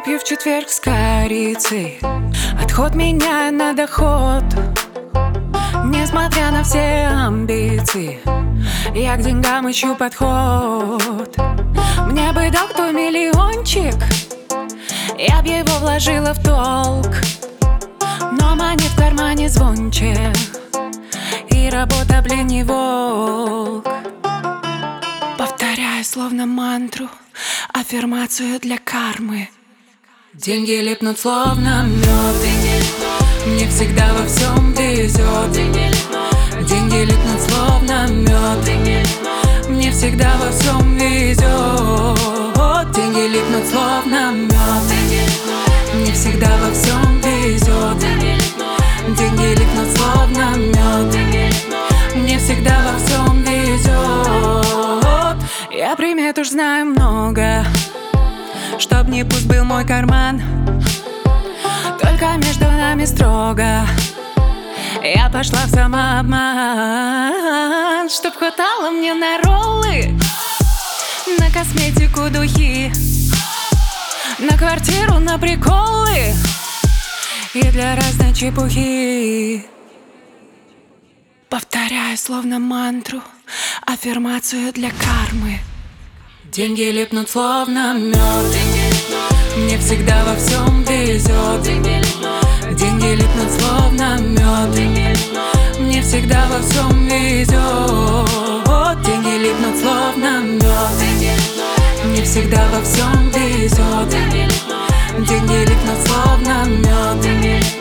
пью в четверг с корицей. Отход меняю на доход. Несмотря на все амбиции, я к деньгам ищу подход. Мне бы дал кто миллиончик, я б его вложила в долг. Но монет в кармане звонче, и работа, блин, не волк. Повторяю словно мантру, аффирмацию для кармы. Деньги липнут словно мед, мне всегда во всем везет. Деньги липнут словно мед, мне всегда во всем везет. Деньги липнут словно мед, мне всегда во всем везет. Деньги липнут словно мед, мне всегда во всем везет. Я примет уж знаю много, чтоб не пуст был мой карман. Только между нами строго, я пошла в самообман. Чтоб хватало мне на роллы, на косметику, духи, на квартиру, на приколы и для разной чепухи. Повторяю словно мантру, аффирмацию для кармы. Деньги липнут словно мед, мне всегда во всем везет. Деньги липнут словно мед, мне всегда во всем везет. Деньги липнут словно мед, мне всегда во всем везет. Деньги липнут словно мед,